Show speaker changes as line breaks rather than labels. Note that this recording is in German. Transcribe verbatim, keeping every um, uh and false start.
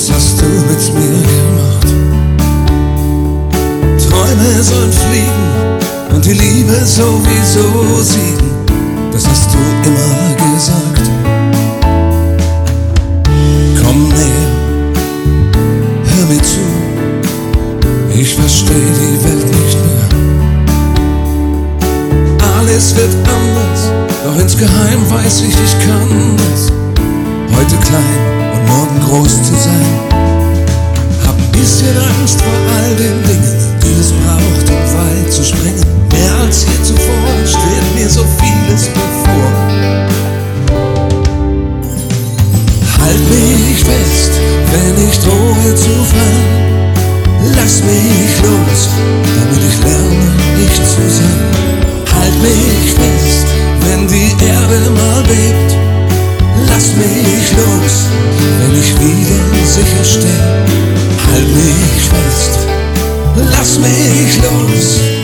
das hast du mit mir gemacht. Träume sollen fliegen und die Liebe sowieso siegen, das hast du immer gesagt. Komm näher, hör mir zu, ich versteh die Welt nicht mehr. Alles wird anders, doch insgeheim weiß ich, ich kann es. Heute klein und morgen groß zu sein. Hab ein bisschen Angst vor all den Dingen, die es braucht, um weit zu springen. Mehr als je zuvor steht mir so vieles bevor. Halt mich fest, wenn ich drohe zu fallen. Lass mich los, damit ich lerne, nicht zu sein. Halt mich fest, wenn die Erde mal bebt. Lass mich los, wenn ich wieder sicher steh. Halt mich fest, lass mich los.